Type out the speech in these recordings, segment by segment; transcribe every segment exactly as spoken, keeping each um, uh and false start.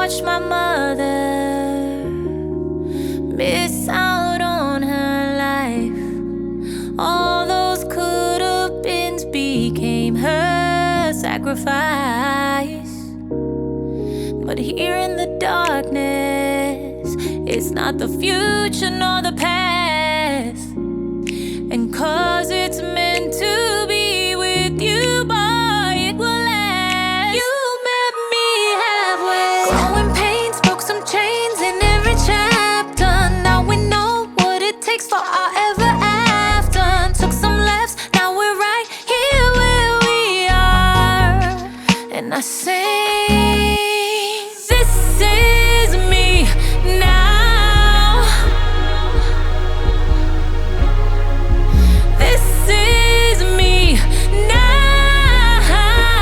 watched my mother miss out on her life. All those could-have beens became her sacrifice. But here in the darkness, it's not the future nor the past. And cause it's meant to be with you, boy, it will last. You met me halfway. Growing pains, broke some chains in every chapter. Now we know what it takes for our ever after. Took some lefts, now we're right here where we are. And I sing, this is me now. This is me now.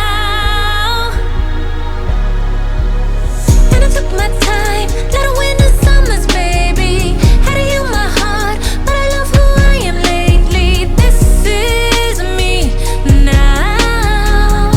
And I took my time, let it win the summers, baby. Had to heal my heart, but I love who I am lately. This is me now.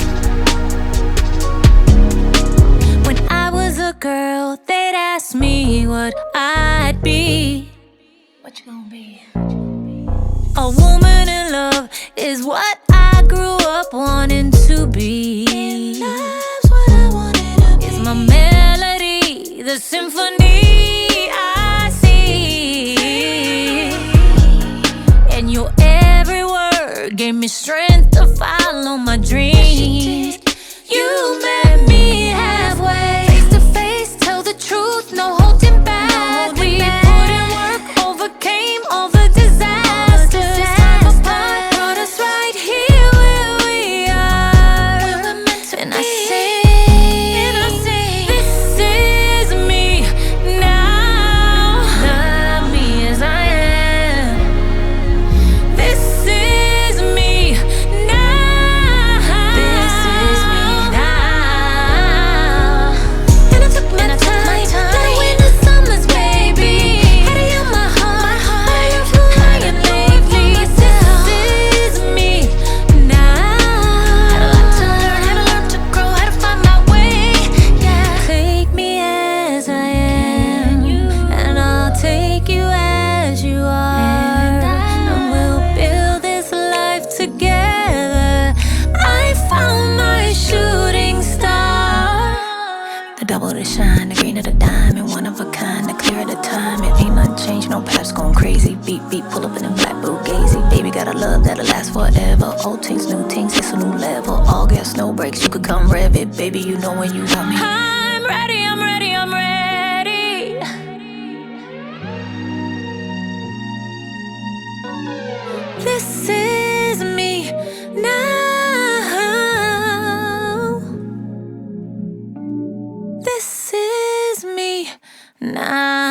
When I was a girl, they'd ask me what I'd be. What you gonna be? A woman in love is what I grew up wanting to be. In love's what I wanted to be. It's my melody, the symphony I see. And your every word gave me strength to follow my dreams. You met me halfway, face to face, tell the truth, no holding back. We put in work, overcame all the disasters. Time apart brought us right here where we are. And I sing, this is me now. Love me as I am. This is me now. This is me now. And I took my time, let it win the summers, baby. Had to heal my heart, I love who I am lately. This is me now. Had a lot to learn, had to learn to grow, had to find my way. Yeah, take me as I am, and I'll take you as you are, and we'll build this life together. I found my shooting star. The double, the shine, the green of the diamond, one of a kind, the clear of the time. It ain't nothing changed, no paps going crazy. Beat, beat, pull up in a black Bugatti. Baby got a love that'll last forever. Old things, new things, it's a new level. All gas, no brakes, you could come rev it. Baby, you know when you want me. I'm ready, I'm ready, I'm ready. This is me now. This is me now.